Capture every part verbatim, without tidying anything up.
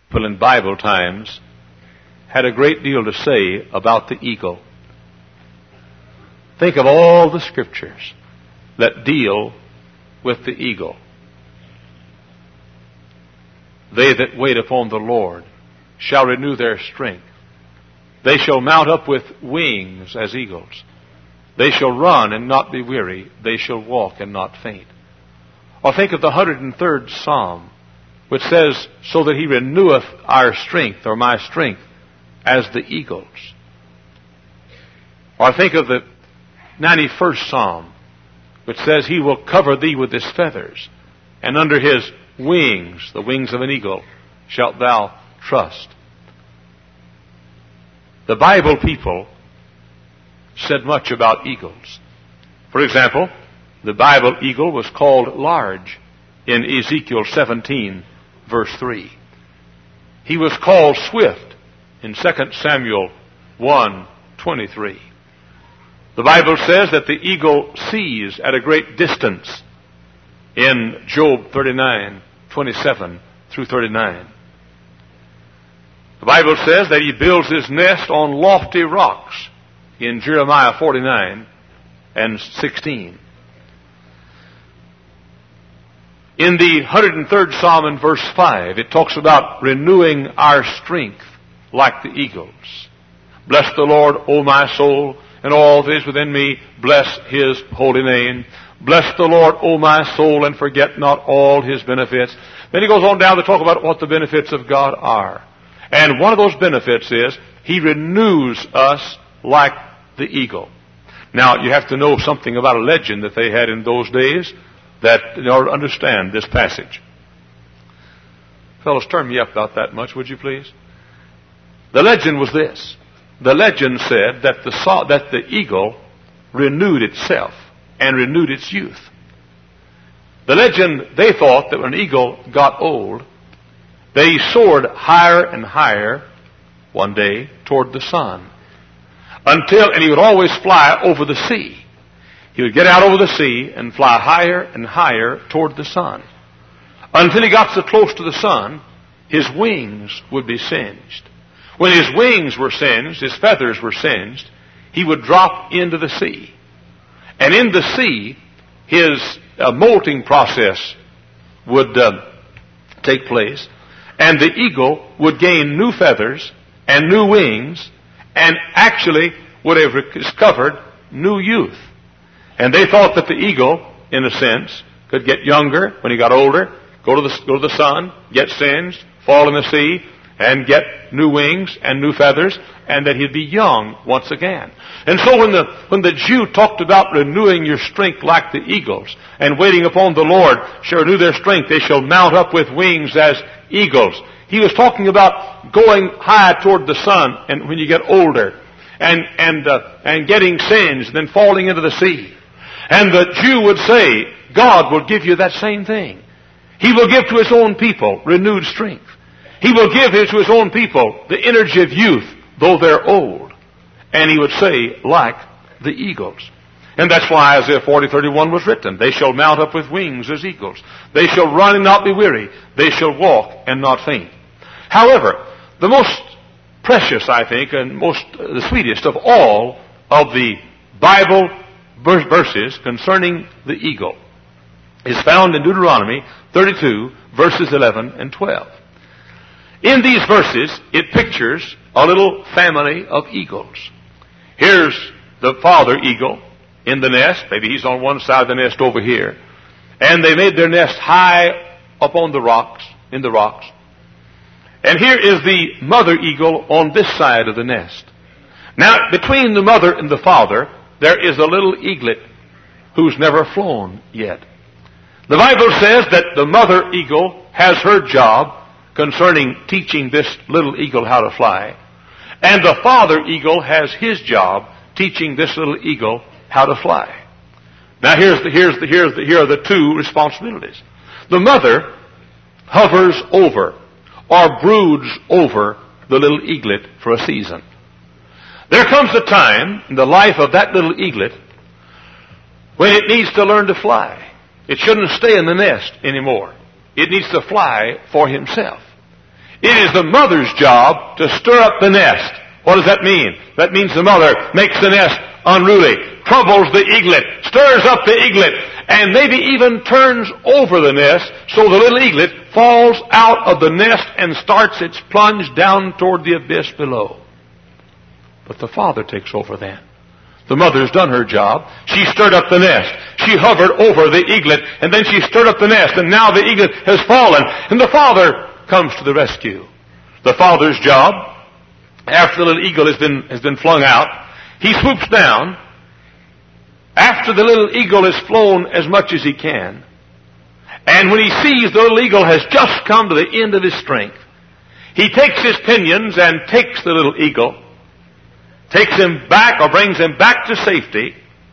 people in Bible times had a great deal to say about the eagle. Think of all the scriptures that deal with the eagle. They that wait upon the Lord shall renew their strength. They shall mount up with wings as eagles. They shall run and not be weary. They shall walk and not faint. Or think of the one hundred third Psalm, which says, so that he reneweth our strength, or my strength, as the eagles. Or think of the ninety-first Psalm, which says, he will cover thee with his feathers, and under his wings, the wings of an eagle, shalt thou trust. The Bible people said much about eagles. For example, the Bible eagle was called large in Ezekiel seventeen, verse three. He was called swift in Second Samuel one, twenty-three. The Bible says that the eagle sees at a great distance in Job thirty-nine, twenty-seven through thirty-nine. The Bible says that he builds his nest on lofty rocks in Jeremiah forty-nine and sixteen. In the one hundred third Psalm in verse five, it talks about renewing our strength like the eagles. Bless the Lord, O my soul, and all that is within me, bless his holy name. Bless the Lord, O my soul, and forget not all his benefits. Then he goes on down to talk about what the benefits of God are. And one of those benefits is he renews us like the eagle. Now, you have to know something about a legend that they had in those days that in order to understand this passage. Fellows, turn me up about that much, would you please? The legend was this. The legend said that the, that the eagle renewed itself and renewed its youth. The legend, they thought that when an eagle got old, they soared higher and higher one day toward the sun. Until, and he would always fly over the sea. He would get out over the sea and fly higher and higher toward the sun. Until he got so close to the sun, his wings would be singed. When his wings were singed, his feathers were singed, he would drop into the sea. And in the sea, his uh, molting process would uh, take place. And the eagle would gain new feathers and new wings, and actually would have discovered new youth. And they thought that the eagle, in a sense, could get younger when he got older, go to the, go to the sun, get singed, fall in the sea, and get new wings and new feathers, and that he'd be young once again. And so when the, when the Jew talked about renewing your strength like the eagles, and waiting upon the Lord shall renew their strength, they shall mount up with wings as eagles. He was talking about going high toward the sun, and when you get older, and, and, uh, and getting singed, then falling into the sea. And the Jew would say, God will give you that same thing. He will give to his own people renewed strength. He will give to his own people the energy of youth, though they're old. And he would say, like the eagles. And that's why Isaiah forty, thirty-one was written. They shall mount up with wings as eagles. They shall run and not be weary. They shall walk and not faint. However, the most precious, I think, and most uh, the sweetest of all of the Bible verses concerning the eagle is found in Deuteronomy thirty-two, verses eleven and twelve. In these verses, it pictures a little family of eagles. Here's the father eagle in the nest. Maybe he's on one side of the nest over here. And they made their nest high up on the rocks, in the rocks. And here is the mother eagle on this side of the nest. Now, between the mother and the father, there is a little eaglet who's never flown yet. The Bible says that the mother eagle has her job concerning teaching this little eagle how to fly. And the father eagle has his job teaching this little eagle how to fly. Now here's the, here's the, here's the, here are the two responsibilities. The mother hovers over or broods over the little eaglet for a season. There comes a time in the life of that little eaglet when it needs to learn to fly. It shouldn't stay in the nest anymore. It needs to fly for himself. It is the mother's job to stir up the nest. What does that mean? That means the mother makes the nest unruly, troubles the eaglet, stirs up the eaglet, and maybe even turns over the nest so the little eaglet falls out of the nest and starts its plunge down toward the abyss below. But the father takes over then. The mother's done her job. She stirred up the nest. She hovered over the eaglet, and then she stirred up the nest, and now the eaglet has fallen, and the father comes to the rescue. The father's job, after the little eagle has been, has been flung out, he swoops down. After the little eagle has flown as much as he can, and when he sees the little eagle has just come to the end of his strength, he takes his pinions and takes the little eagle, takes him back or brings him back to safety,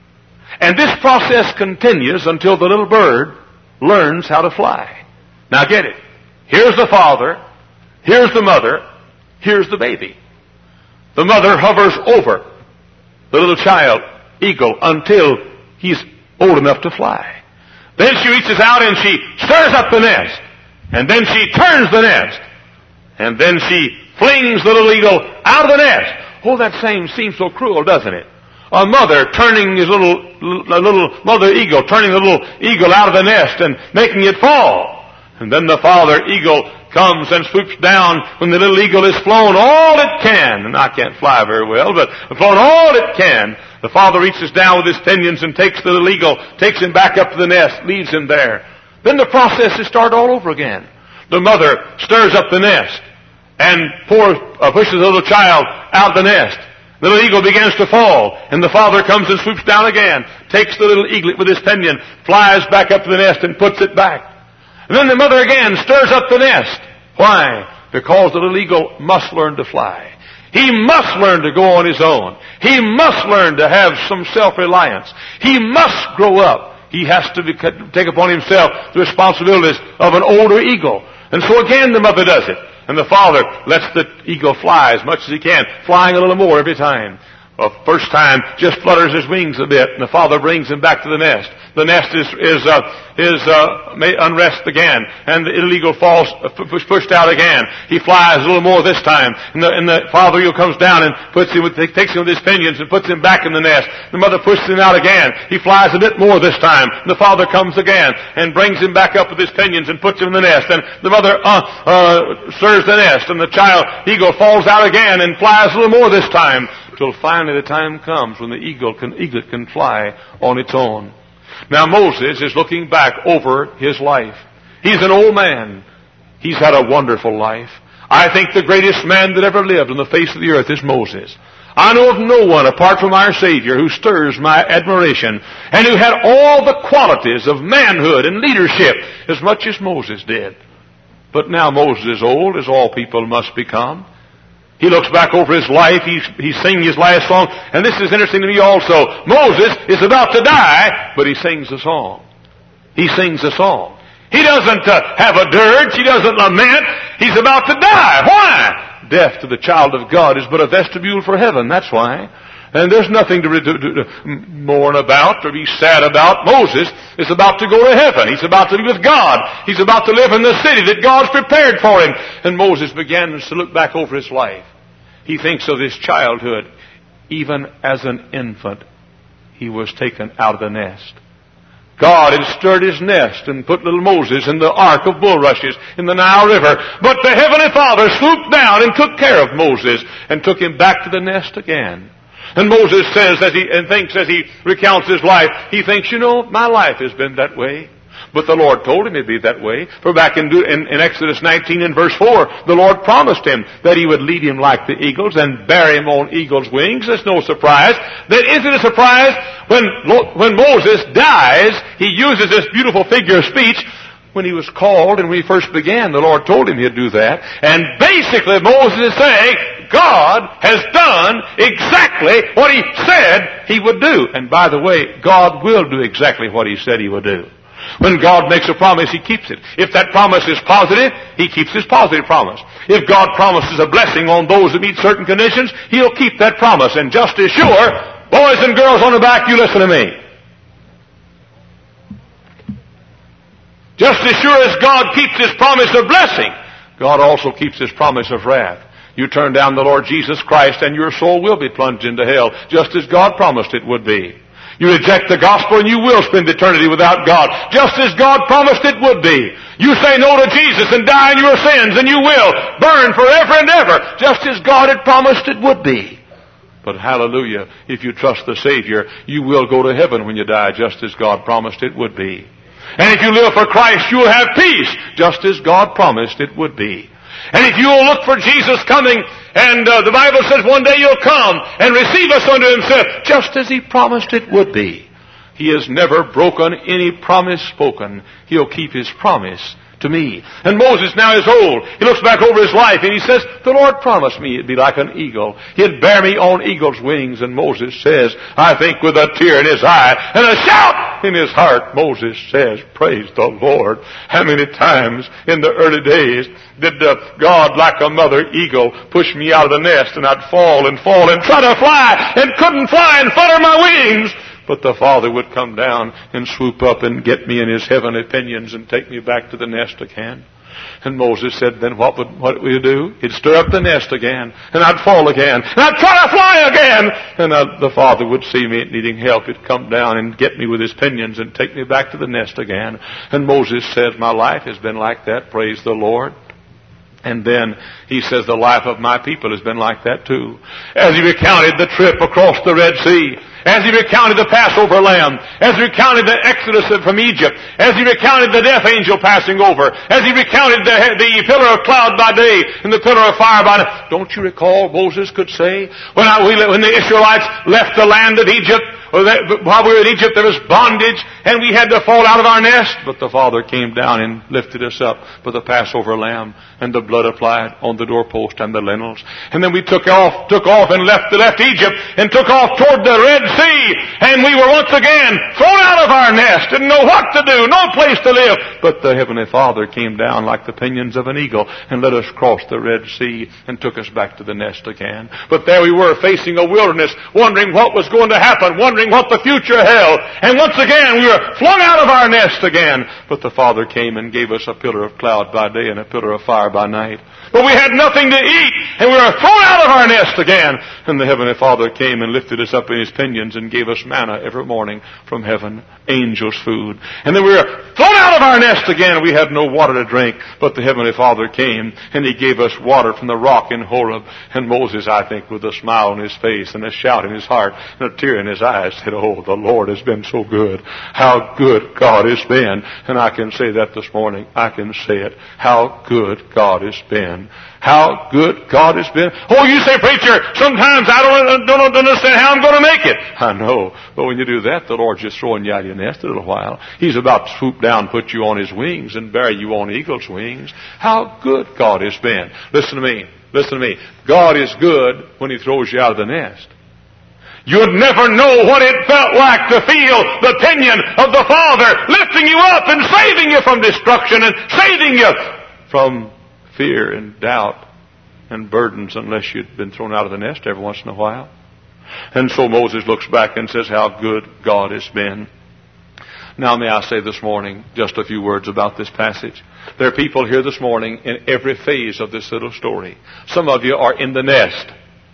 and this process continues until the little bird learns how to fly. Now get it. Here's the father, here's the mother, here's the baby. The mother hovers over the little child eagle until he's old enough to fly. Then she reaches out and she stirs up the nest, and then she turns the nest, and then she flings the little eagle out of the nest. Oh, that same seems so cruel, doesn't it? A mother turning his little, a little mother eagle, turning the little eagle out of the nest and making it fall. And then the father eagle comes and swoops down when the little eagle has flown all it can. And I can't fly very well, but flown all it can. The father reaches down with his pinions and takes the little eagle, takes him back up to the nest, leaves him there. Then the process is started all over again. The mother stirs up the nest and pours, uh, pushes the little child out of the nest. The little eagle begins to fall, and the father comes and swoops down again, takes the little eaglet with his pinion, flies back up to the nest and puts it back. And then the mother again stirs up the nest. Why? Because the little eagle must learn to fly. He must learn to go on his own. He must learn to have some self-reliance. He must grow up. He has to be, take upon himself the responsibilities of an older eagle. And so again the mother does it. And the father lets the eagle fly as much as he can, flying a little more every time. Well, first time just flutters his wings a bit, and the father brings him back to the nest. The nest is is uh, is uh, unrest again, and the little eagle falls, uh, pushed out again. He flies a little more this time, and the, and the father eagle comes down and puts him with, takes him with his pinions and puts him back in the nest. The mother pushes him out again. He flies a bit more this time. And the father comes again and brings him back up with his pinions and puts him in the nest. And the mother uh, uh, stirs the nest, and the child eagle falls out again and flies a little more this time, till finally the time comes when the eagle can, eaglet can fly on its own. Now Moses is looking back over his life. He's an old man. He's had a wonderful life. I think the greatest man that ever lived on the face of the earth is Moses. I know of no one apart from our Savior who stirs my admiration and who had all the qualities of manhood and leadership as much as Moses did. But now Moses is old, as all people must become. He looks back over his life. He's, he's singing his last song. And this is interesting to me also. Moses is about to die, but he sings a song. He sings a song. He doesn't uh, have a dirge. He doesn't lament. He's about to die. Why? Death to the child of God is but a vestibule for heaven. That's why. And there's nothing to, to, to, to mourn about or be sad about. Moses is about to go to heaven. He's about to be with God. He's about to live in the city that God's prepared for him. And Moses begins to look back over his life. He thinks of his childhood. Even as an infant, he was taken out of the nest. God had stirred his nest and put little Moses in the ark of bulrushes in the Nile River. But the Heavenly Father swooped down and took care of Moses and took him back to the nest again. And Moses says, as he, and thinks as he recounts his life, he thinks, you know, my life has been that way. But the Lord told him it'd be that way. For back in, in, in Exodus nineteen and verse four, the Lord promised him that he would lead him like the eagles and bear him on eagle's wings. It's no surprise. Then is it a surprise when, when Moses dies, he uses this beautiful figure of speech. When he was called and when he first began, the Lord told him he'd do that. And basically Moses is saying, God has done exactly what he said he would do. And by the way, God will do exactly what he said he would do. When God makes a promise, he keeps it. If that promise is positive, he keeps his positive promise. If God promises a blessing on those that meet certain conditions, he'll keep that promise. And just as sure, boys and girls on the back, you listen to me. Just as sure as God keeps his promise of blessing, God also keeps His promise of wrath. You turn down the Lord Jesus Christ and your soul will be plunged into hell, just as God promised it would be. You reject the gospel and you will spend eternity without God, just as God promised it would be. You say no to Jesus and die in your sins and you will burn forever and ever, just as God had promised it would be. But hallelujah, if you trust the Savior, you will go to heaven when you die, just as God promised it would be. And if you live for Christ, you will have peace, just as God promised it would be. And if you will look for Jesus coming, and uh, the Bible says one day He'll come and receive us unto Himself, just as He promised it would be. He has never broken any promise spoken. He'll keep His promise to me. And Moses now is old. He looks back over his life and he says, the Lord promised me it'd be like an eagle. He'd bear me on eagle's wings. And Moses says, I think with a tear in his eye and a shout in his heart, Moses says, praise the Lord. How many times in the early days did uh, God, like a mother eagle, push me out of the nest, and I'd fall and fall and try to fly and couldn't fly and flutter my wings. But the Father would come down and swoop up and get me in His heavenly pinions and take me back to the nest again. And Moses said, then what would what would you do? He'd stir up the nest again, and I'd fall again, and I'd try to fly again. And I, the Father would see me needing help. He'd come down and get me with His pinions and take me back to the nest again. And Moses says, my life has been like that, praise the Lord. And then he says, the life of my people has been like that too. As he recounted the trip across the Red Sea, as he recounted the Passover lamb, as he recounted the Exodus from Egypt, as he recounted the death angel passing over, as he recounted the, the pillar of cloud by day and the pillar of fire by night. Don't you recall Moses could say, when, I, when the Israelites left the land of Egypt, or they, while we were in Egypt, there was bondage, and we had to fall out of our nest. But the Father came down and lifted us up with the Passover lamb and the blood applied on the doorpost and the lintels. And then we took off, took off and left, left Egypt and took off toward the Red Sea. And we were once again thrown out of our nest, didn't know what to do, no place to live. But the Heavenly Father came down like the pinions of an eagle and let us cross the Red Sea and took us back to the nest again. But there we were facing a wilderness, wondering what was going to happen, wondering what the future held. And once again we were flung out of our nest again. But the Father came and gave us a pillar of cloud by day and a pillar of fire by night. But we had nothing to eat, and we were thrown out of our nest again. And the Heavenly Father came and lifted us up in His pinions and gave us manna every morning from heaven, angels' food. And then we were thrown out of our nest again. We had no water to drink, but the Heavenly Father came and He gave us water from the rock in Horeb. And Moses, I think, with a smile on his face and a shout in his heart and a tear in his eyes, said, oh, the Lord has been so good. How good God has been. And I can say that this morning. I can say it. How good God has been. How good God has been. Oh, you say, preacher, sometimes I don't, don't understand how I'm going to make it. I know. But when you do that, the Lord's just throwing you out of your nest a little while. He's about to swoop down, put you on His wings, and bury you on eagle's wings. How good God has been. Listen to me. Listen to me. God is good when He throws you out of the nest. You'd never know what it felt like to feel the pinion of the Father lifting you up and saving you from destruction and saving you from fear and doubt and burdens unless you'd been thrown out of the nest every once in a while. And so Moses looks back and says, how good God has been. Now may I say this morning just a few words about this passage. There are people here this morning in every phase of this little story. Some of you are in the nest.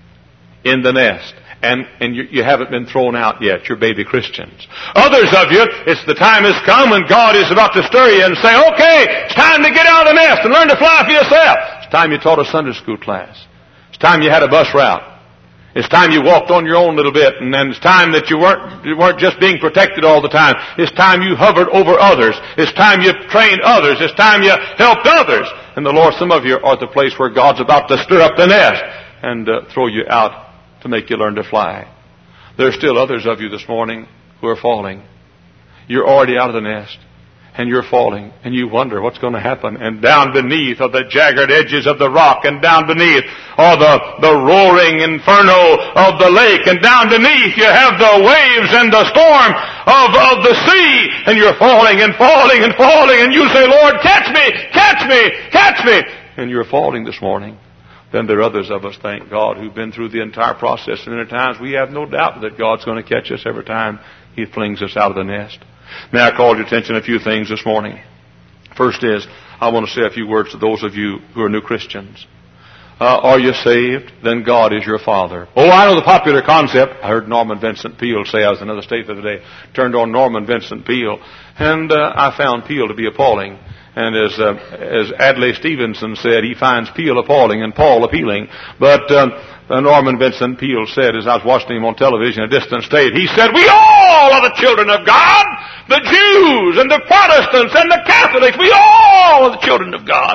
In the nest. And, and you, you haven't been thrown out yet. You're baby Christians. Others of you, it's the time has come when God is about to stir you and say, okay, it's time to get out of the nest and learn to fly for yourself. It's time you taught a Sunday school class. It's time you had a bus route. It's time you walked on your own little bit. And then it's time that you weren't, you weren't just being protected all the time. It's time you hovered over others. It's time you trained others. It's time you helped others. And the Lord, some of you are at the place where God's about to stir up the nest and uh, throw you out to make you learn to fly. There are still others of you this morning who are falling. You're already out of the nest, and you're falling, and you wonder what's going to happen. And down beneath are the jagged edges of the rock, and down beneath are the, the roaring inferno of the lake, and down beneath you have the waves and the storm of, of the sea, and you're falling and falling and falling, and you say, Lord, catch me, catch me, catch me. And you're falling this morning. Then there are others of us, thank God, who've been through the entire process. And there are times we have no doubt that God's going to catch us every time He flings us out of the nest. May I call your attention to a few things this morning. First is, I want to say a few words to those of you who are new Christians. Uh, are you saved? Then God is your Father. Oh, I know the popular concept. I heard Norman Vincent Peale say, I was in another state the other day, turned on Norman Vincent Peale, and uh, I found Peale to be appalling. And as uh, as Adlai Stevenson said, he finds Peale appalling and Paul appealing. But um, uh, Norman Vincent Peale said, as I was watching him on television, a distant state, he said, we all are the children of God. The Jews and the Protestants and the Catholics, we all are the children of God.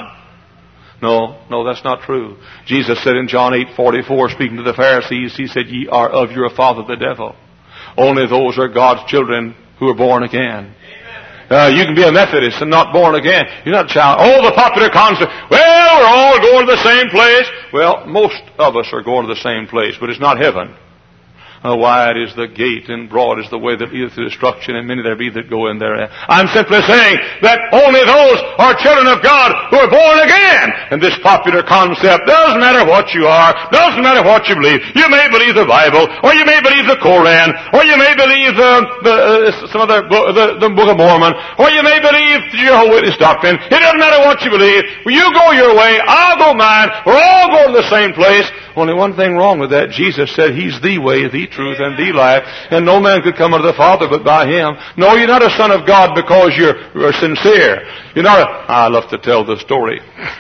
No, no, that's not true. Jesus said in John eight forty-four, speaking to the Pharisees, he said, ye are of your father the devil. Only those are God's children who are born again. Uh, you can be a Methodist and not born again. You're not a child. Oh, the popular concept. Well, we're all going to the same place. Well, most of us are going to the same place, but it's not heaven. Uh, wide is the gate and broad is the way that leadeth to destruction, and many there be that go in there. I'm simply saying that only those are children of God who are born again. And this popular concept doesn't matter what you are, doesn't matter what you believe. You may believe the Bible, or you may believe the Koran, or you may believe the, the uh, some other book, the, the Book of Mormon, or you may believe the Jehovah's Witness doctrine. It doesn't matter what you believe. You go your way, I'll go mine. We're all going to the same place. Only one thing wrong with that. Jesus said He's the way, the truth, and the life, and no man could come unto the Father but by Him. No, you're not a son of God because you're, you're sincere. You're not a... I love to tell the story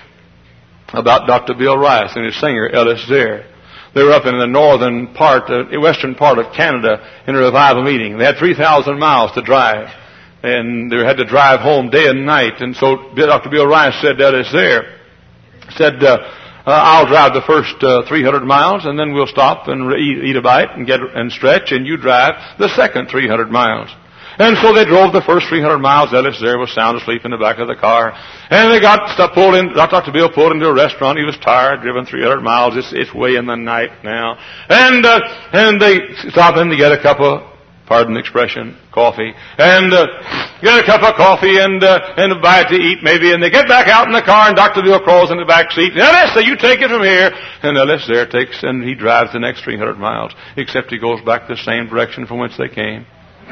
about Doctor Bill Rice and his singer, Ellis Zare. They were up in the northern part, uh, western part of Canada in a revival meeting. They had three thousand miles to drive, and they had to drive home day and night. And so Doctor Bill Rice said to Ellis Zare, said... Uh, Uh, I'll drive the first uh, three hundred miles, and then we'll stop and re- eat, eat a bite and get and stretch, and you drive the second three hundred miles. And so they drove the first three hundred miles. Ellis there was sound asleep in the back of the car. And they got stuff pulled in, Doctor Bill pulled into a restaurant. He was tired, driven three hundred miles. It's, it's way in the night now. And, uh, and they stop in to get a cup of, pardon the expression, coffee. And, uh, get a cup of coffee and, uh, and a bite to eat maybe. And they get back out in the car, and Doctor Bill crawls in the back seat. And Ellis, so you take it from here. And Ellis there takes, and he drives the next three hundred miles. Except he goes back the same direction from whence they came.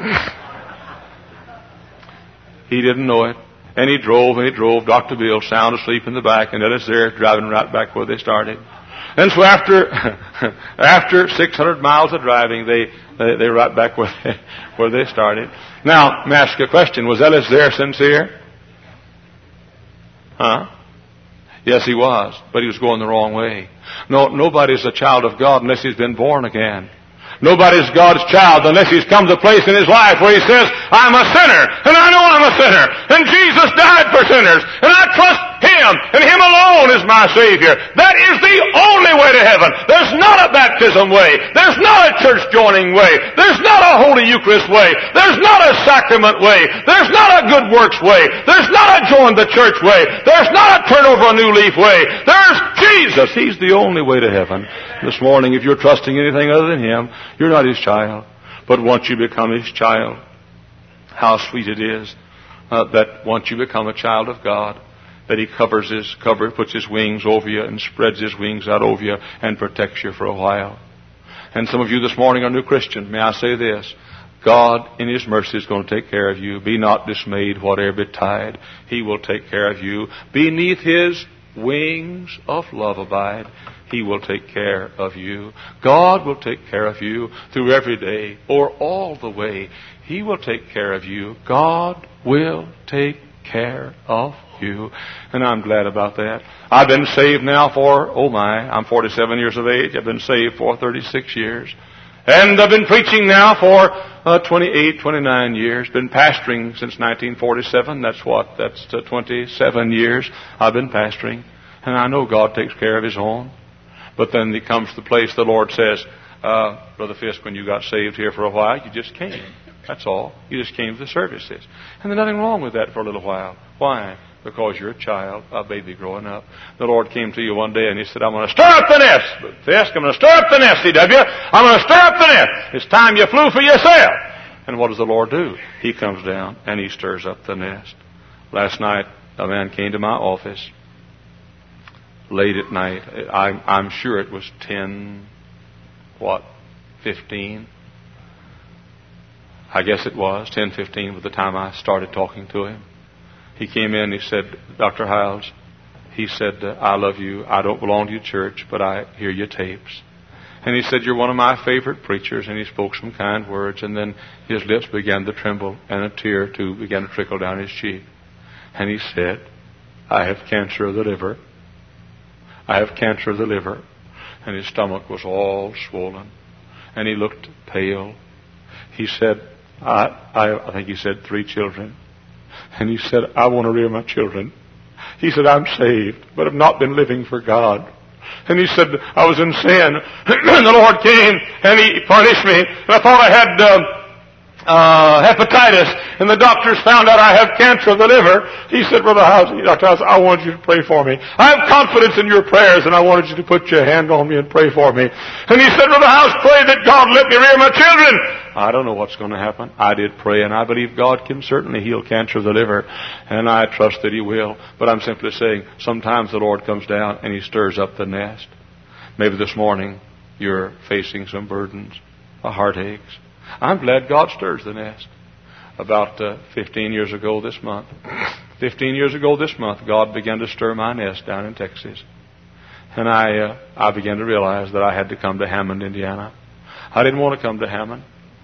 He didn't know it. And he drove and he drove. Doctor Bill sound asleep in the back, and Ellis there driving right back where they started. And so after after six hundred miles of driving, they they, they right back where they, where they started. Now, may I ask you a question? Was Ellis there sincere? Huh? Yes, he was, but he was going the wrong way. No, nobody's a child of God unless he's been born again. Nobody's God's child unless he's come to a place in his life where he says, I'm a sinner, and I know I'm a sinner, and Jesus died for sinners, and I trust Him, and Him alone is my Savior. That is the only way to heaven. There's not a baptism way. There's not a church joining way. There's not a Holy Eucharist way. There's not a sacrament way. There's not a good works way. There's not a join the church way. There's not a turn over a new leaf way. There's Jesus. He's the only way to heaven. This morning, if you're trusting anything other than Him, you're not His child. But once you become His child, how sweet it is uh, that once you become a child of God, that He covers His cover, puts His wings over you and spreads His wings out over you and protects you for a while. And some of you this morning are new Christians. May I say this? God in His mercy is going to take care of you. Be not dismayed, whatever betide. He will take care of you. Beneath His wings of love abide. He will take care of you. God will take care of you through every day or all the way. He will take care of you. God will take care of you. And I'm glad about that. I've been saved now for, oh my, I'm forty-seven years of age. I've been saved for thirty-six years. And I've been preaching now for uh, twenty-eight, twenty-nine years. Been pastoring since nineteen forty-seven. That's what? That's uh, twenty-seven years I've been pastoring. And I know God takes care of His own. But then He comes to the place the Lord says, uh, Brother Fisk, when you got saved here for a while, you just came. That's all. You just came to the services. And there's nothing wrong with that for a little while. Why? Because you're a child, a baby growing up. The Lord came to you one day and He said, I'm going to stir up the nest. Fisk, I'm going to stir up the nest, C W. I'm going to stir up the nest. It's time you flew for yourself. And what does the Lord do? He comes down and He stirs up the nest. Last night, a man came to my office late at night. I'm, I'm sure it was ten, what, fifteen? I guess it was ten fifteen by the time I started talking to him. He came in, he said, Doctor Hiles, he said, uh, I love you. I don't belong to your church, but I hear your tapes. And he said, you're one of my favorite preachers. And he spoke some kind words. And then his lips began to tremble and a tear or two began to trickle down his cheek. And he said, I have cancer of the liver. I have cancer of the liver. And his stomach was all swollen. And he looked pale. He said, I, I, I think he said three children. And he said, I want to rear my children. He said, I'm saved, but have not been living for God. And he said, I was in sin. And the Lord came and He punished me. And I thought I had um, uh, hepatitis. And the doctors found out I have cancer of the liver. He said, Brother House, Doctor House, I want you to pray for me. I have confidence in your prayers, and I wanted you to put your hand on me and pray for me. And he said, Brother House, pray that God let me rear my children. I don't know what's going to happen. I did pray, and I believe God can certainly heal cancer of the liver, and I trust that He will. But I'm simply saying, sometimes the Lord comes down and He stirs up the nest. Maybe this morning you're facing some burdens, a heartaches. I'm glad God stirs the nest. About uh, fifteen years ago this month, fifteen years ago this month, God began to stir my nest down in Texas. And I, uh, I began to realize that I had to come to Hammond, Indiana. I didn't want to come to Hammond.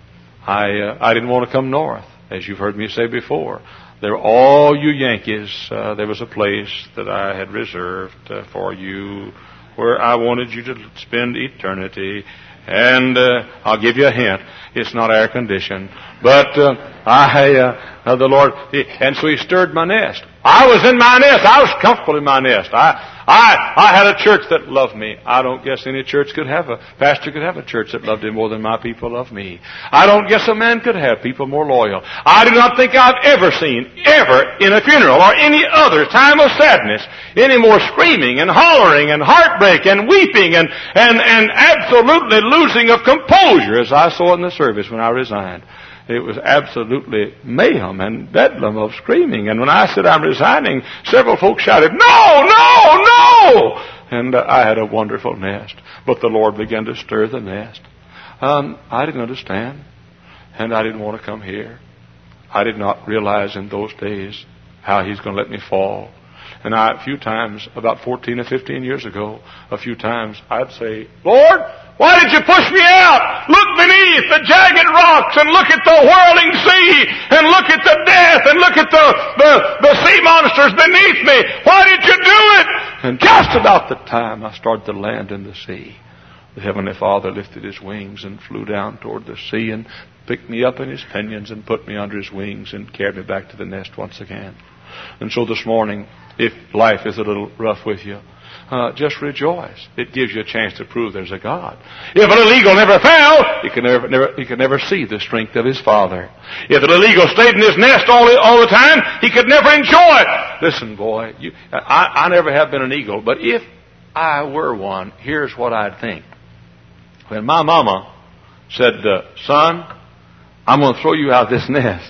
I, uh, I didn't want to come north, as you've heard me say before. There were all you Yankees. Uh, there was a place that I had reserved uh, for you where I wanted you to spend eternity. And uh, I'll give you a hint. It's not air conditioned. But uh, I, uh, uh, the Lord, he, and so He stirred my nest. I was in my nest. I was comfortable in my nest. I, I, I had a church that loved me. I don't guess any church could have a, pastor could have a church that loved him more than my people love me. I don't guess a man could have people more loyal. I do not think I've ever seen, ever, in a funeral or any other time of sadness, any more screaming and hollering and heartbreak and weeping and, and, and absolutely losing of composure as I saw in the service when I resigned. It was absolutely mayhem and bedlam of screaming. And when I said I'm resigning, several folks shouted, no, no, no! And uh, I had a wonderful nest. But the Lord began to stir the nest. Um, I didn't understand. And I didn't want to come here. I did not realize in those days how He's going to let me fall. And I, a few times, about fourteen or fifteen years ago, a few times, I'd say, Lord, why did you push me out? Look beneath the jagged rocks and look at the whirling sea and look at the death and look at the, the, the sea monsters beneath me. Why did you do it? And just about the time I started to land in the sea, the Heavenly Father lifted His wings and flew down toward the sea and picked me up in His pinions and put me under His wings and carried me back to the nest once again. And so this morning, if life is a little rough with you, Uh, just rejoice. It gives you a chance to prove there's a God. If a little eagle never fell, he could never, never, he could never see the strength of his Father. If a little eagle stayed in his nest all the, all the time, he could never enjoy it. Listen, boy, you, I, I never have been an eagle, but if I were one, here's what I'd think. When my mama said, uh, son, I'm going to throw you out of this nest,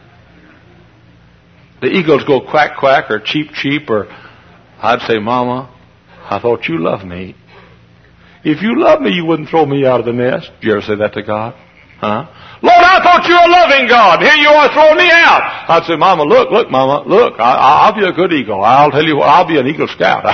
the eagles go quack, quack, or cheep, cheep, or I'd say, Mama, I thought you loved me. If you loved me, you wouldn't throw me out of the nest. Did you ever say that to God? Huh? Lord, I thought you were a loving God. Here you are throwing me out. I'd say, Mama, look, look, Mama, look. I, I'll be a good eagle. I'll tell you what, I'll be an Eagle Scout.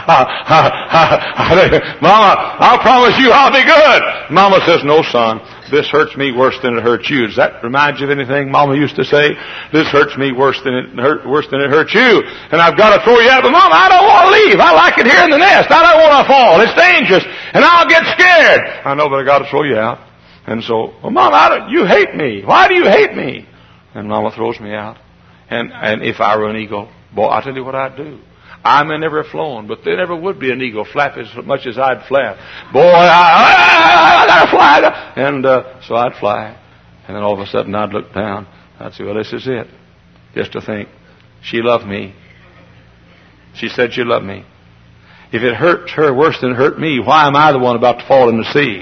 Mama, I'll promise you I'll be good. Mama says, no, son. This hurts me worse than it hurts you. Does that remind you of anything Mama used to say? This hurts me worse than it hurt, worse than it hurts you. And I've got to throw you out. But Mama, I don't want to leave. I like it here in the nest. I don't want to fall. It's dangerous. And I'll get scared. I know, but I got to throw you out. And so, well, Mama, I don't, you hate me. Why do you hate me? And Mama throws me out. And, and if I were an eagle, boy, I'll tell you what I'd do. I may never have flown, but there never would be an eagle flap as much as I'd flap. Boy, I, I, I gotta fly. And uh, so I'd fly. And then all of a sudden I'd look down. I'd say, well, this is it. Just to think, she loved me. She said she loved me. If it hurts her worse than it hurt me, why am I the one about to fall in the sea?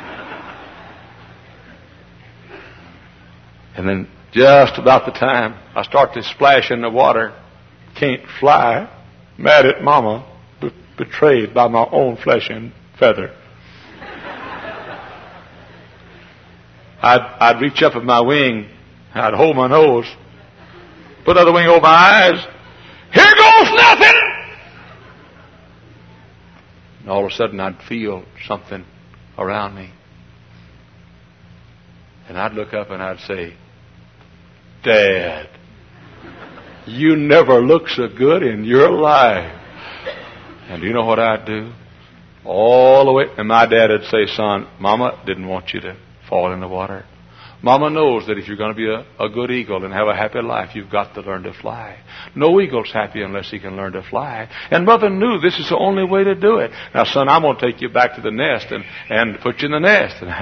And then just about the time I start to splash in the water, can't fly, mad at Mama, be- betrayed by my own flesh and feather. I'd, I'd reach up with my wing, I'd hold my nose, put the other wing over my eyes, Here goes nothing! And all of a sudden I'd feel something around me. And I'd look up and I'd say, Dad, you never looked so good in your life. And do you know what I'd do? All the way. And my dad would say, son, Mama didn't want you to fall in the water. Mama knows that if you're going to be a, a good eagle and have a happy life, you've got to learn to fly. No eagle's happy unless he can learn to fly. And Mother knew this is the only way to do it. Now, son, I'm going to take you back to the nest and, and put you in the nest. And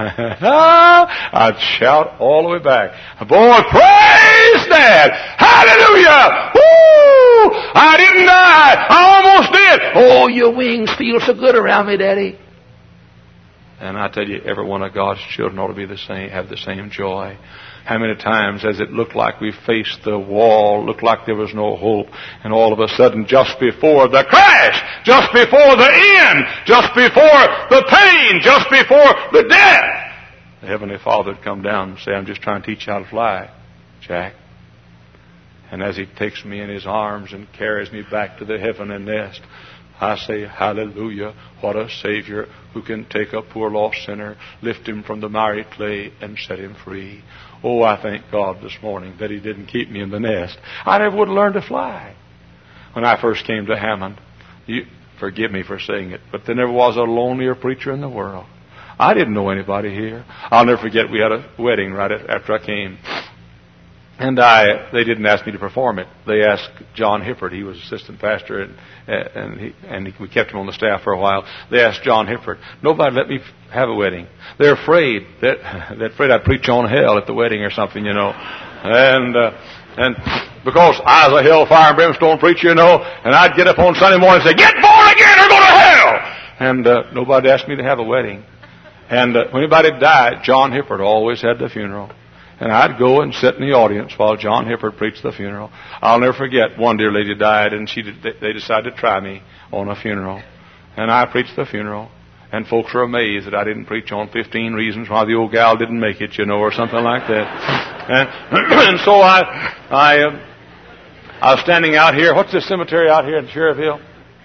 I'd shout all the way back. Boy, praise Dad! Hallelujah! Woo! I didn't die. I almost did. Oh, your wings feel so good around me, Daddy. And I tell you, every one of God's children ought to be the same, have the same joy. How many times has it looked like we faced the wall, looked like there was no hope, and all of a sudden, just before the crash, just before the end, just before the pain, just before the death, the Heavenly Father would come down and say, I'm just trying to teach you how to fly, Jack. And as He takes me in His arms and carries me back to the heavenly nest, I say, hallelujah, what a Savior who can take a poor lost sinner, lift him from the miry clay, and set him free. Oh, I thank God this morning that He didn't keep me in the nest. I never would have learned to fly. When I first came to Hammond, you, forgive me for saying it, but there never was a lonelier preacher in the world. I didn't know anybody here. I'll never forget, we had a wedding right after I came. And I, they didn't ask me to perform it. They asked John Hippert. He was assistant pastor, and and, he, and he, we kept him on the staff for a while. They asked John Hippert. Nobody let me have a wedding. They're afraid that they're afraid I'd preach on hell at the wedding or something, you know. And uh, and because I was a hellfire and brimstone preacher, you know, and I'd get up on Sunday morning and say, "Get born again or go to hell." And uh, nobody asked me to have a wedding. And uh, when anybody died, John Hippert always had the funeral. And I'd go and sit in the audience while John Hippert preached the funeral. I'll never forget, one dear lady died, and she did, they decided to try me on a funeral. And I preached the funeral. And folks were amazed that I didn't preach on fifteen reasons why the old gal didn't make it, you know, or something like that. And, and so I, I, uh, I was standing out here. What's this cemetery out here in Sheriff Hill?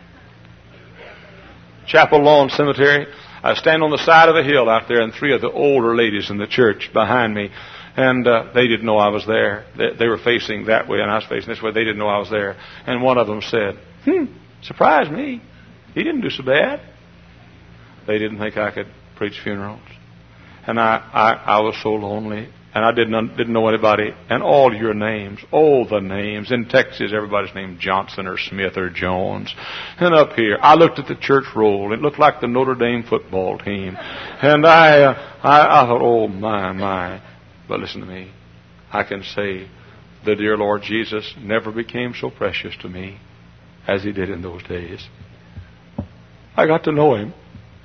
Chapel Lawn Cemetery. I was standing on the side of the hill out there, and three of the older ladies in the church behind me. And uh, they didn't know I was there. They, they were facing that way, and I was facing this way. They didn't know I was there. And one of them said, hmm, surprised me. He didn't do so bad. They didn't think I could preach funerals. And I, I, I was so lonely. And I didn't didn't know anybody. And all your names, all the names. In Texas, everybody's named Johnson or Smith or Jones. And up here, I looked at the church roll. It looked like the Notre Dame football team. And I, uh, I, I thought, oh, my, my. But listen to me. I can say the dear Lord Jesus never became so precious to me as He did in those days. I got to know Him.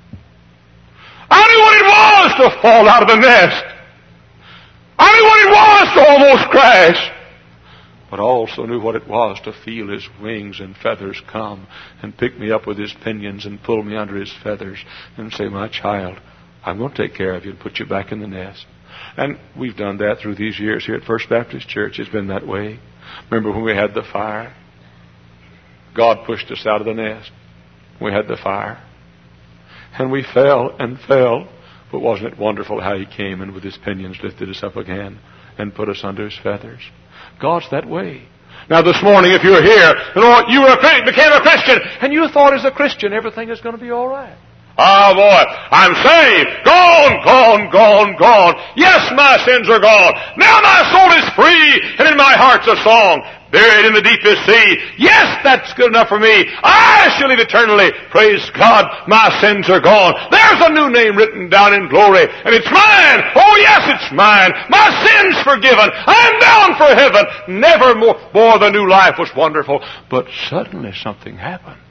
I knew what it was to fall out of the nest. I knew what it was to almost crash. But I also knew what it was to feel His wings and feathers come and pick me up with His pinions and pull me under His feathers and say, my child, I'm going to take care of you and put you back in the nest. And we've done that through these years here at First Baptist Church. It's been that way. Remember when we had the fire? God pushed us out of the nest. We had the fire. And we fell and fell. But wasn't it wonderful how He came and with His pinions lifted us up again and put us under His feathers? God's that way. Now this morning, if you're here, you know, you were a, became a Christian, and you thought as a Christian everything is going to be all right. Ah, boy, I'm saved. Gone, gone, gone, gone. Yes, my sins are gone. Now my soul is free, and in my heart's a song. Buried in the deepest sea. Yes, that's good enough for me. I shall live eternally. Praise God, my sins are gone. There's a new name written down in glory, and it's mine. Oh, yes, it's mine. My sins forgiven. I'm bound for heaven. Never more, more the new life was wonderful. But suddenly something happened.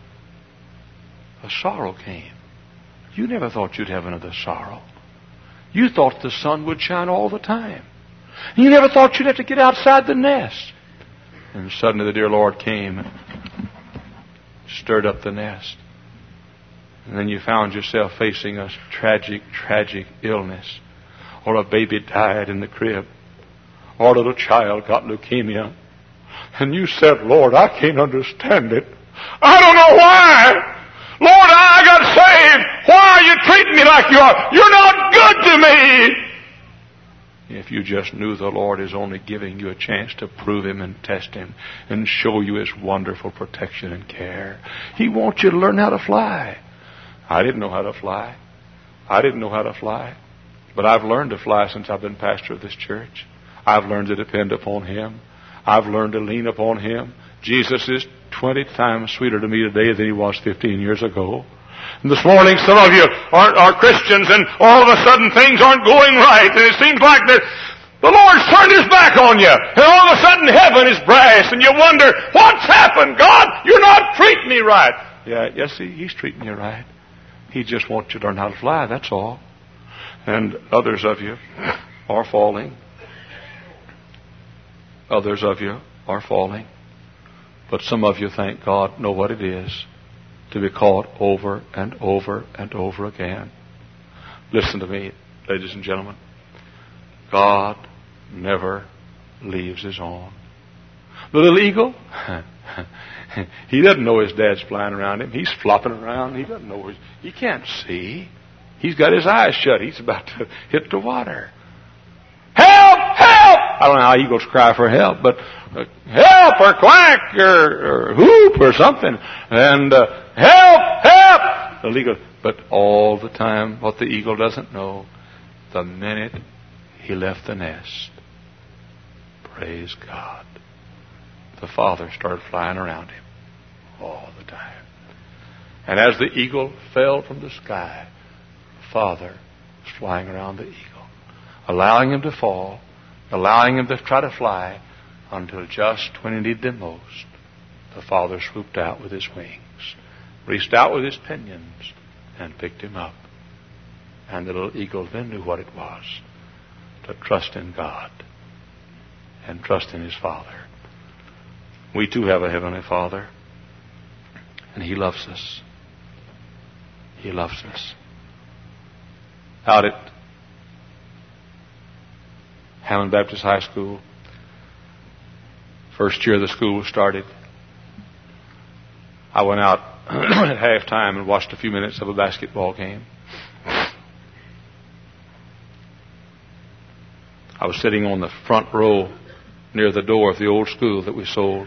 A sorrow came. You never thought you'd have another sorrow. You thought the sun would shine all the time. You never thought you'd have to get outside the nest. And suddenly the dear Lord came and stirred up the nest. And then you found yourself facing a tragic, tragic illness. Or a baby died in the crib. Or a little child got leukemia. and you said, Lord, I can't understand it. I don't know why. Lord, I got saved. Why are you treating me like you are? You're not good to me. If you just knew the Lord is only giving you a chance to prove Him and test Him and show you His wonderful protection and care. He wants you to learn how to fly. I didn't know how to fly. I didn't know how to fly. But I've learned to fly since I've been pastor of this church. I've learned to depend upon Him. I've learned to lean upon Him. Jesus is twenty times sweeter to me today than He was fifteen years ago. And this morning some of you are, are Christians and all of a sudden things aren't going right. And it seems like that the Lord's turned His back on you. And all of a sudden heaven is brass and you wonder, what's happened? God, you're not treating me right. Yeah, yes, he, He's treating you right. He just wants you to learn how to fly, that's all. And others of you are falling. Others of you are falling. But some of you, thank God, know what it is to be caught over and over and over again. Listen to me, ladies and gentlemen. God never leaves His own. The little eagle, he doesn't know his dad's flying around him. He's flopping around. He doesn't know where he can't see. He's got his eyes shut. He's about to hit the water. Help! Help! I don't know how eagles cry for help, but uh, help or quack or, or whoop or something. And uh, help! Help! The eagle, but all the time, what the eagle doesn't know, the minute he left the nest, praise God, the Father started flying around him all the time. And as the eagle fell from the sky, the Father was flying around the eagle, allowing him to fall, allowing him to try to fly, until just when he needed him most, the Father swooped out with His wings, reached out with His pinions, and picked him up. And the little eagle then knew what it was to trust in God and trust in his Father. We too have a Heavenly Father, and He loves us. He loves us. Out at Hammond Baptist High School, first year the school was started, I went out at halftime and watched a few minutes of a basketball game. I was sitting on the front row near the door of the old school that we sold.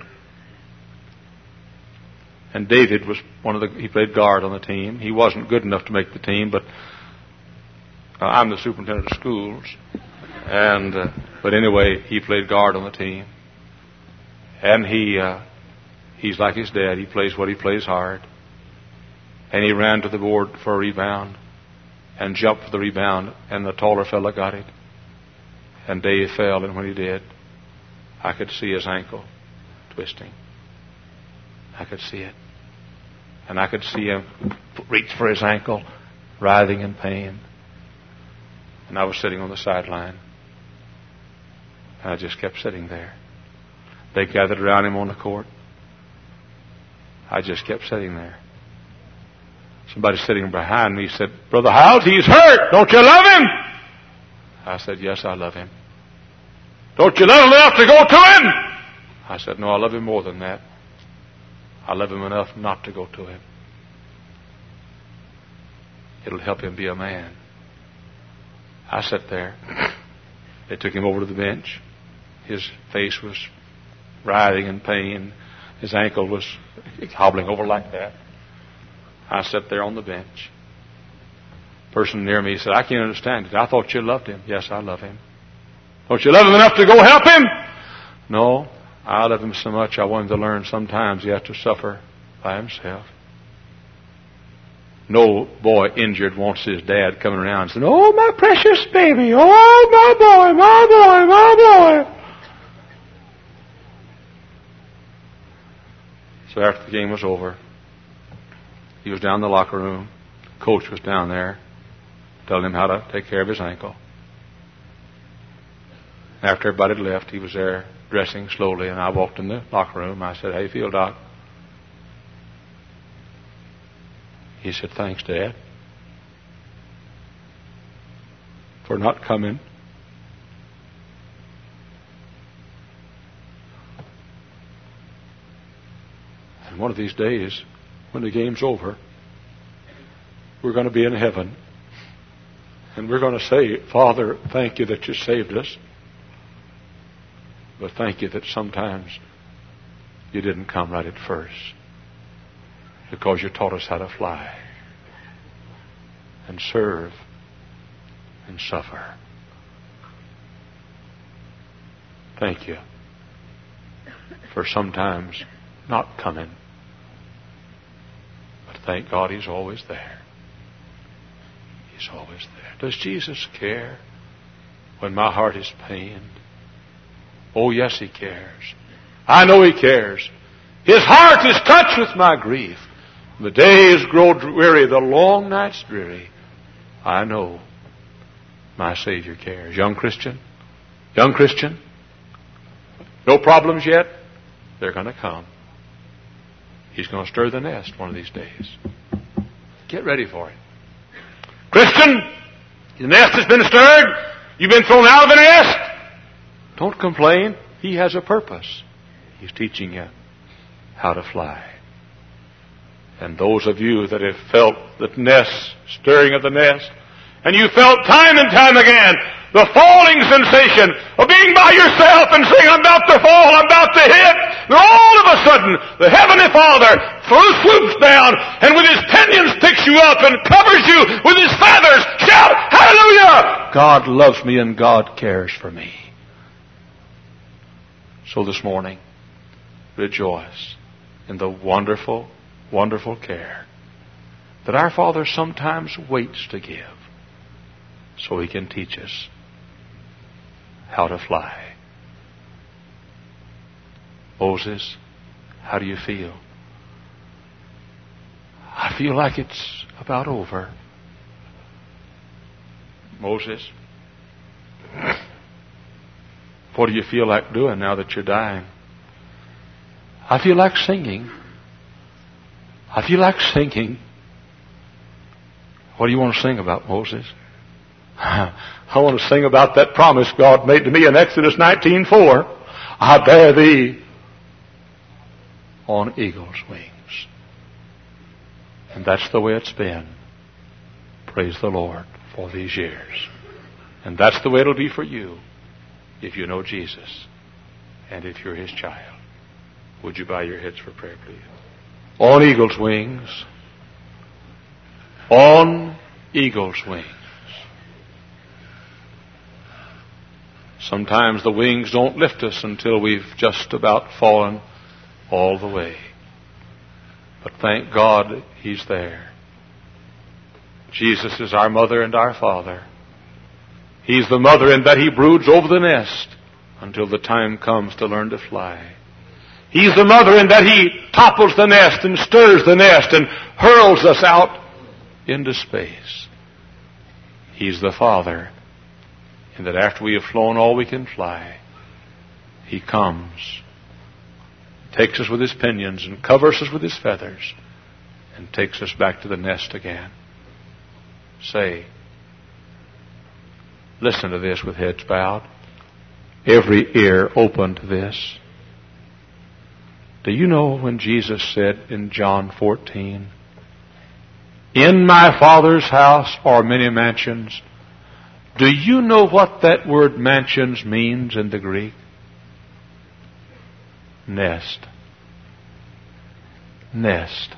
And David was one of the, he played guard on the team. He wasn't good enough to make the team, but uh, I'm the superintendent of schools. And, uh, but anyway, he played guard on the team. And he, uh, he's like his dad. He plays what he plays hard. And he ran to the board for a rebound and jumped for the rebound, and the taller fella got it. And Dave fell, and when he did, I could see his ankle twisting. I could see it. And I could see him reach for his ankle, writhing in pain. And I was sitting on the sideline. And I just kept sitting there. They gathered around him on the court. I just kept sitting there. Somebody sitting behind me said, "Brother Howells, he's hurt. Don't you love him?" I said, "Yes, I love him." "Don't you love him enough to go to him?" I said, "No, I love him more than that. I love him enough not to go to him. It'll help him be a man." I sat there. They took him over to the bench. His face was writhing in pain. His ankle was hobbling over like that. I sat there on the bench. The person near me said, "I can't understand it. I thought you loved him." "Yes, I love him." "Don't you love him enough to go help him?" "No, I love him so much I want him to learn sometimes he has to suffer by himself." No boy injured wants his dad coming around and saying, "Oh, my precious baby. Oh, my boy, my boy, my boy." So after the game was over, he was down in the locker room. Coach was down there telling him how to take care of his ankle. After everybody had left, he was there dressing slowly, and I walked in the locker room. I said, "How you feel, Doc?" He said, "Thanks, Dad, for not coming And one of these days, when the game's over, we're going to be in heaven. And we're going to say, Father, thank you that you saved us. But thank you that sometimes you didn't come right at first. Because you taught us how to fly. And serve. And suffer. Thank you for sometimes not coming. But thank God He's always there. He's always there. Does Jesus care when my heart is pained? Oh, yes, He cares. I know He cares. His heart is touched with my grief. The days grow weary, the long nights dreary. I know my Savior cares. Young Christian, young Christian, no problems yet? They're going to come. He's going to stir the nest one of these days. Get ready for it. Christian, the nest has been stirred. You've been thrown out of the nest. Don't complain. He has a purpose. He's teaching you how to fly. And those of you that have felt the nest, stirring of the nest, and you felt time and time again the falling sensation of being by yourself and saying, I'm about to fall, I'm about to hit. And all of a sudden, the Heavenly Father swoops down and with His pinions picks you up and covers you with His feathers. Shout, hallelujah! God loves me and God cares for me. So this morning, rejoice in the wonderful, wonderful care that our Father sometimes waits to give so He can teach us how to fly. Moses, how do you feel? I feel like it's about over. Moses, what do you feel like doing now that you're dying? I feel like singing. I feel like singing. What do you want to sing about, Moses? I want to sing about that promise God made to me in Exodus nineteen four. I bear thee on eagle's wings. And that's the way it's been. Praise the Lord for these years. And that's the way it'll be for you if you know Jesus and if you're His child. Would you bow your heads for prayer, please? On eagle's wings. On eagle's wings. Sometimes the wings don't lift us until we've just about fallen all the way. But thank God He's there. Jesus is our mother and our father. He's the mother in that He broods over the nest until the time comes to learn to fly. He's the mother in that He topples the nest and stirs the nest and hurls us out into space. He's the Father in that after we have flown all we can fly, He comes, takes us with His pinions and covers us with His feathers and takes us back to the nest again. Say, listen to this with heads bowed, every ear open to this. Do you know when Jesus said in John fourteen, in my Father's house are many mansions? Do you know what that word mansions means in the Greek? Nest. Nest.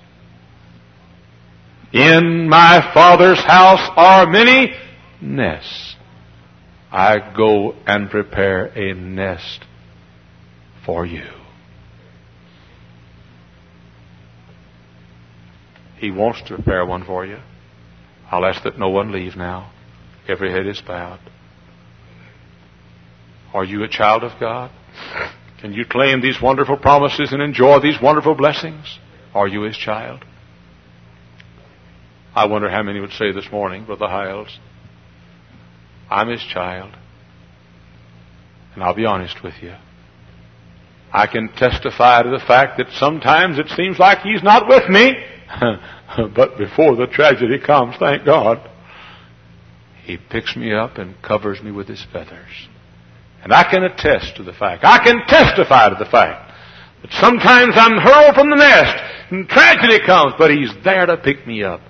In my Father's house are many nests. I go and prepare a nest for you. He wants to prepare one for you. I'll ask that no one leave now. Every head is bowed. Are you a child of God? Can you claim these wonderful promises and enjoy these wonderful blessings? Are you His child? I wonder how many would say this morning, Brother Hiles, I'm His child. And I'll be honest with you. I can testify to the fact that sometimes it seems like He's not with me. But before the tragedy comes, thank God, He picks me up and covers me with His feathers. And I can attest to the fact, I can testify to the fact, That sometimes I'm hurled from the nest and tragedy comes, but He's there to pick me up.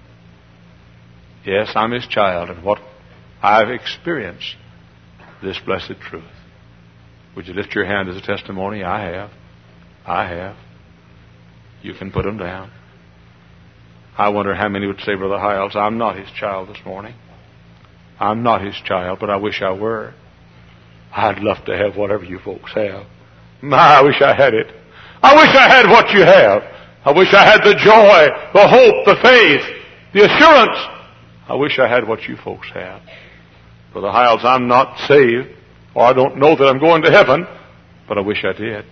Yes, I'm His child, and what I've experienced, this blessed truth. Would you lift your hand as a testimony? I have. I have. You can put them down. I wonder how many would say, Brother Hiles, I'm not His child this morning. I'm not His child, but I wish I were. I'd love to have whatever you folks have. My, I wish I had it. I wish I had what you have. I wish I had the joy, the hope, the faith, the assurance. I wish I had what you folks have. Brother Hiles, I'm not saved, or I don't know that I'm going to heaven, but I wish I did.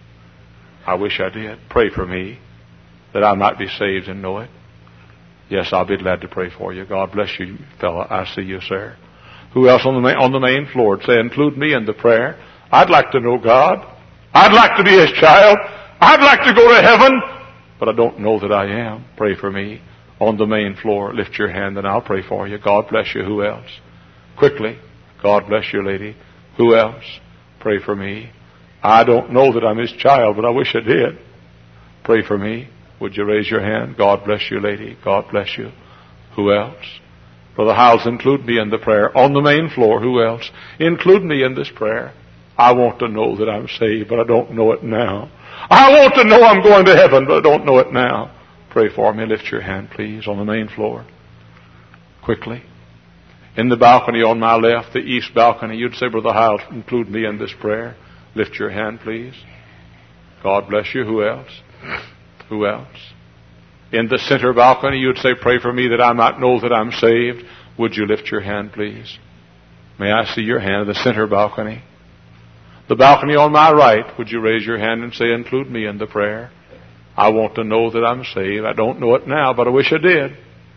I wish I did. Pray for me that I might be saved and know it. Yes, I'll be glad to pray for you. God bless you, fella. I see you, sir. Who else on the main, on the main floor? Say, include me in the prayer. I'd like to know God. I'd like to be His child. I'd like to go to heaven, but I don't know that I am. Pray for me. On the main floor, lift your hand and I'll pray for you. God bless you. Who else? Quickly. God bless you, lady. Who else? Pray for me. I don't know that I'm His child, but I wish I did. Pray for me. Would you raise your hand? God bless you, lady. God bless you. Who else? Brother Hiles, include me in the prayer. On the main floor, who else? Include me in this prayer. I want to know that I'm saved, but I don't know it now. I want to know I'm going to heaven, but I don't know it now. Pray for me. Lift your hand, please, on the main floor. Quickly. In the balcony on my left, the east balcony, you'd say, Brother Hiles, include me in this prayer. Lift your hand, please. God bless you. Who else? Who else? In the center balcony, you'd say, pray for me that I might know that I'm saved. Would you lift your hand, please? May I see your hand in the center balcony? The balcony on my right, would you raise your hand and say, include me in the prayer? I want to know that I'm saved. I don't know it now, but I wish I did.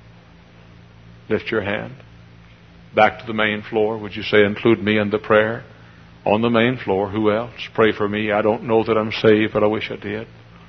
Lift your hand. Back to the main floor, would you say, include me in the prayer? On the main floor, who else? Pray for me. I don't know that I'm saved, but I wish I did.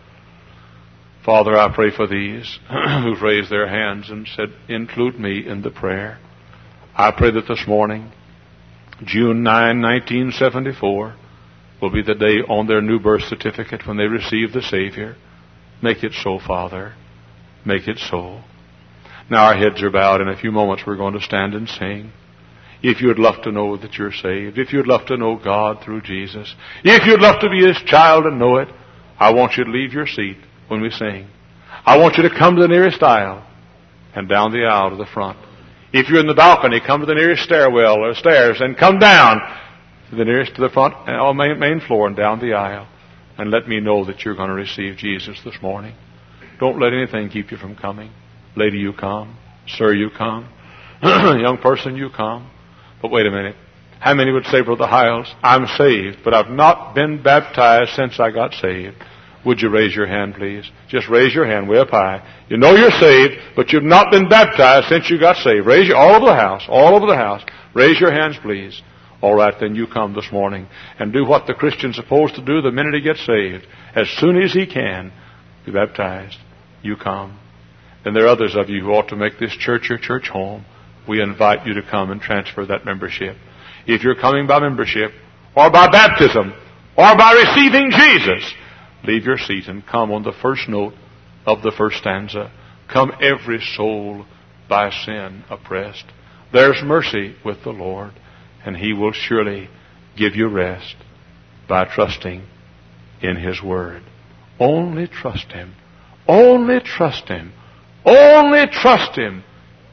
Father, I pray for these who've raised their hands and said, include me in the prayer. I pray that this morning, June ninth, nineteen seventy-four, will be the day on their new birth certificate when they receive the Savior. Make it so, Father. Make it so. Now our heads are bowed. In a few moments we're going to stand and sing. If you'd love to know that you're saved, if you'd love to know God through Jesus, if you'd love to be His child and know it, I want you to leave your seat when we sing. I want you to come to the nearest aisle and down the aisle to the front. If you're in the balcony, come to the nearest stairwell or stairs and come down to the nearest to the front or main, main floor and down the aisle and let me know that you're going to receive Jesus this morning. Don't let anything keep you from coming. Lady, you come. Sir, you come. Young person, you come. But wait a minute. How many would say, Brother Hiles, I'm saved, but I've not been baptized since I got saved? Would you raise your hand, please? Just raise your hand way up high. You know you're saved, but you've not been baptized since you got saved. Raise your, all over the house, all over the house. Raise your hands, please. All right, then you come this morning and do what the Christian's supposed to do the minute he gets saved. As soon as he can, be baptized. You come. And there are others of you who ought to make this church your church home. We invite you to come and transfer that membership. If you're coming by membership, or by baptism, or by receiving Jesus, leave your seat and come on the first note of the first stanza. Come every soul by sin oppressed. There's mercy with the Lord, and He will surely give you rest by trusting in His Word. Only trust Him. Only trust Him. Only trust Him.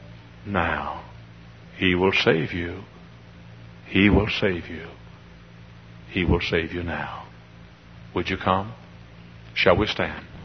Now, He will save you. He will save you. He will save you now. Would you come? Shall we stand?